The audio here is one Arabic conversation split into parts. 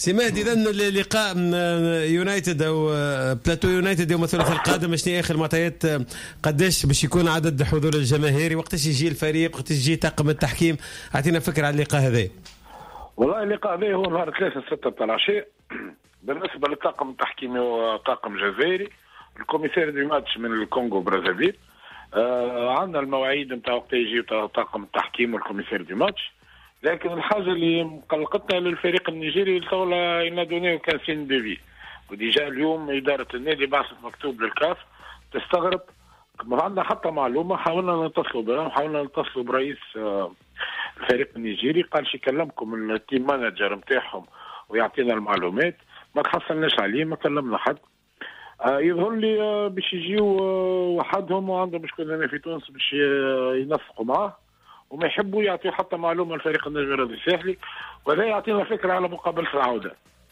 سي مهدي، اذا اللقاء يونايتد او بلاتو يونايتد يوم الثلاثاء القادم، شنو اخر المعطيات؟ قداش باش يكون عدد الحضور الجماهيري؟ وقتاش يجي الفريق؟ وقتاش يجي طاقم التحكيم؟ اعطينا فكره على اللقاء هذا. والله اللقاء هذا هو نهار 3-6 تاع العشاء. بالنسبه للطاقم التحكيمي هو طاقم جزائري، الكوميسير دي ماتش من الكونغو برازافيل. عندنا المواعيد نتاع وقت يجي طاقم التحكيم والكوميسير دي ماتش. لكن الحاجه اللي مقلقتنا للفريق النيجيري الطاوله ينادوني كان سين ديفي، وديجا اليوم اداره النادي بعثت مكتوب للكاف تستغرب. ما عندنا حتى معلومه، حاولنا نتصلوا بهم، حاولنا نتصلوا برئيس الفريق النيجيري، قال شي كلمكم التيم مانجر نتاعهم ويعطينا المعلومات، ما تحصلناش عليه، ما كلمنا حد. يظهر لي باش يجيو وحدهم وعندهم مشكل هنا في تونس باش ينسقوا معاه وما يحبوا يعطيوا حتى معلومه لفريق النجم الرياضي الساحلي، وهذا يعطينا فكره على مقابله العوده.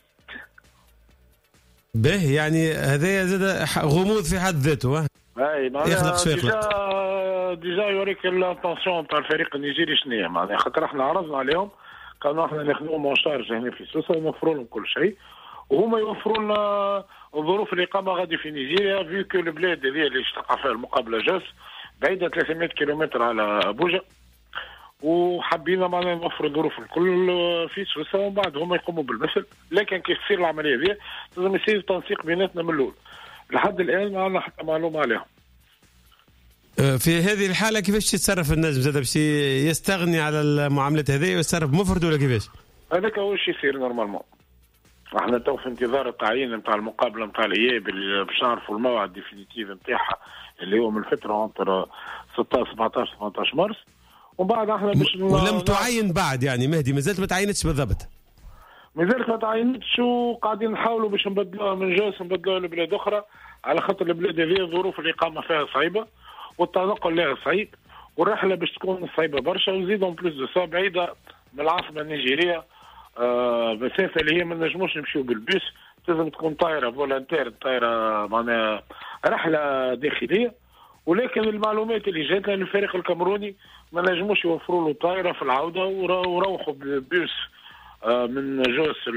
به يعني هذا زاد غموض في حد ذاته. اي يخلق شو يخلق. ديجا يوريك الاتونسيون تاع الفريق النيجيري شنو هي، معناها خاطر احنا عرضنا عليهم، كانوا احنا ناخذوهم اون شارج هنا في سويسرا ونوفروا لهم كل شيء، وهما يوفروا لنا ظروف الإقامة غادي في نيجيريا، فيو كو البلاد هذه اللي تقع فيها المقابلة جاس بعيدة 300 كيلومتر على أبوجا، وحبينا معنا نوفر الظروف الكل في سويسرا ومن بعد هما يقوموا بالمثل. لكن كيف تصير العملية هذه لازم يصير تنسيق بيناتنا من الأول. لحد الآن ما عندنا حتى معلومة عليهم. في هذه الحالة كيفاش تتصرف النجم؟ زاد باش يستغني على المعاملات هذه ويتصرف مفرد ولا كيفاش؟ هذاك هو الشيء يصير نورمالمون. احنا تو في انتظار التعيين نتاع المقابله نتاع الاياب اللي باش نعرفوا الموعد ديفينيتيف نتاعها اللي هو من الفتره انتر 16 17 18 مارس، ومن بعد احنا باش ولم تعين بعد يعني مهدي؟ مازالت ما تعينتش بالضبط؟ مازالت ما تعينتش، وقاعدين نحاولوا باش نبدلوها من جاس نبدلوها لبلاد اخرى، على خاطر البلاد هذه ظروف الاقامه فيها صعيبه والتنقل لها صعيب والرحله باش تكون صعيبه برشا، وزيدهم بلوس دو سا بعيده من العاصمه النيجيريه. مسافه اللي هي ما نجموش نمشيو بالبيس، لازم تكون طائره فولنتير، طائره معناها رحله داخليه. ولكن المعلومات اللي جاتنا الفريق الكاميروني ما نجموش يوفروا له طائره في العوده، وروحوا بالبيس من جوس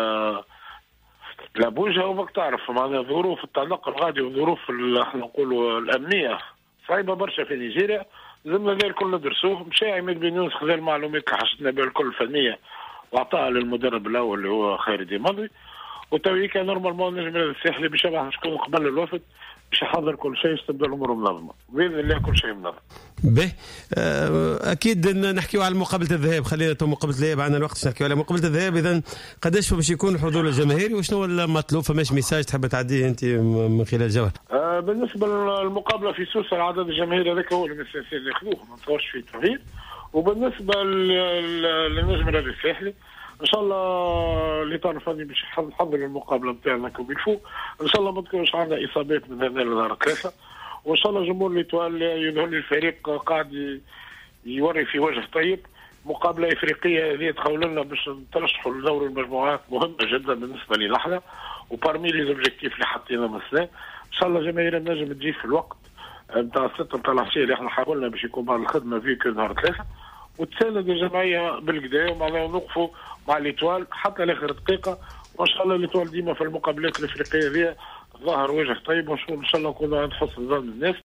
لابوجا. وماك تعرف معناها ظروف التنقل غادي وظروف احنا نقولوا الامنيه صعيبه برشا في نيجيريا، لازمنا ذا الكل ندرسوه. مشى عماد بن يونس خذا المعلومات اللي حشدنا بها الكل فنيه واعطاها للمدرب الاول اللي هو خالد ماضي، وتويكا نورمالمون النجم الساحلي باش شكون قبل الوفد باش يحضر كل شيء، باش تبدا الامور منظمه باذن الله، كل شيء منظم. به اكيد نحكيو على مقابله الذهاب، خلينا تو مقابله الذهاب عندنا الوقت نحكيو على مقابله الذهاب. اذا قداش باش يكون الحضور الجماهيري وشنو المطلوب؟ فماش ميساج تحب تعديه انت من خلال جوهر؟ بالنسبه للمقابله في سوسه العدد الجماهيري هذاك هو المسافه اللي ياخذوه، ما نتصورش فيه تغيير. وبالنسبه للنجم الرياضي الساحلي ان شاء الله الاطار الفني باش نحضر المقابله نتاعنا كوبيلفو، ان شاء الله ما تكونش عندنا اصابات من هنا لنهار 3، وان شاء الله جمهور ليتوال يظهر لي الفريق قاعد يوري في وجه طيب. مقابله افريقيه هذه تخول لنا باش نترشحوا لدور المجموعات مهمه جدا بالنسبه لي نحن، وبارمي لي زوبجيكتيف اللي حطينا من السنه. ان شاء الله جماهير النجم تجي في الوقت نتاع 6 نتاع العشيه اللي احنا حاولنا باش يكون بعد الخدمه فيه نهار 3، وتساند الجمعيه بالكدا ومعناها نوقفوا مع ليتوال حتى لاخر دقيقه. وان شاء الله ليتوال ديما في المقابلات الافريقيه هذه ظهر وجه طيب، وان شاء الله نكونوا عند حسن ظن الناس.